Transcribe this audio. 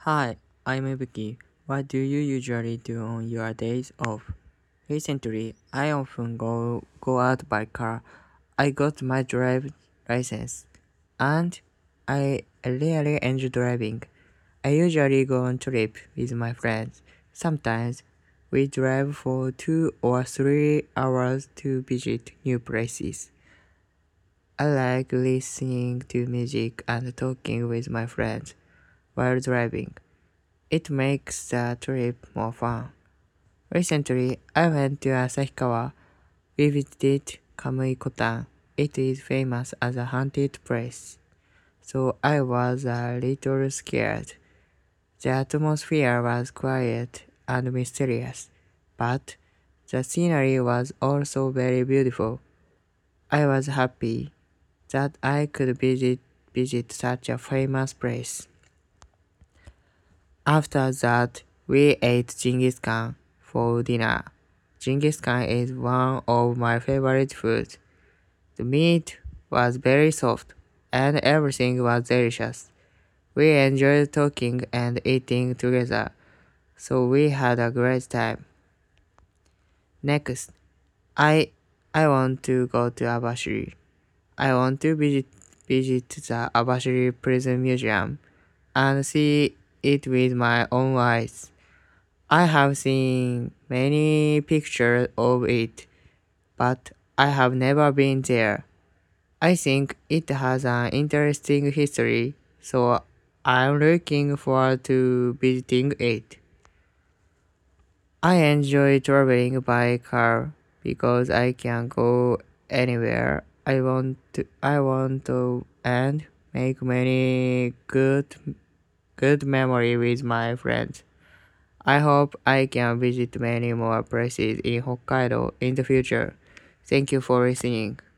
Hi, I'm Ibuki. What do you usually do on your days off? Recently, I often go out by car. I got my drive license, and I really enjoy driving. I usually go on trip with my friends. Sometimes we drive for 2 or 3 hours to visit new places. I like listening to music and talking with my friends while driving. It makes the trip more fun. Recently, I went to Asahikawa. We visited Kamui-Kotan. It is famous as a haunted place, so I was a little scared. The atmosphere was quiet and mysterious, but the scenery was also very beautiful. I was happy that I could visit such a famous place. After that, we ate Genghis Khan for dinner. Genghis Khan is one of my favorite foods. The meat was very soft and everything was delicious. We enjoyed talking and eating together, so we had a great time. Next, I I want to go to Abashiri. I want to visit the Abashiri Prison Museum and see it with my own eyes. I have seen many pictures of it, but I have never been there. I think it has an interesting history, so I'm looking forward to visiting it. I enjoy traveling by car because I can go anywhere I want to and make many good memory with my friends. I hope I can visit many more places in Hokkaido in the future. Thank you for listening.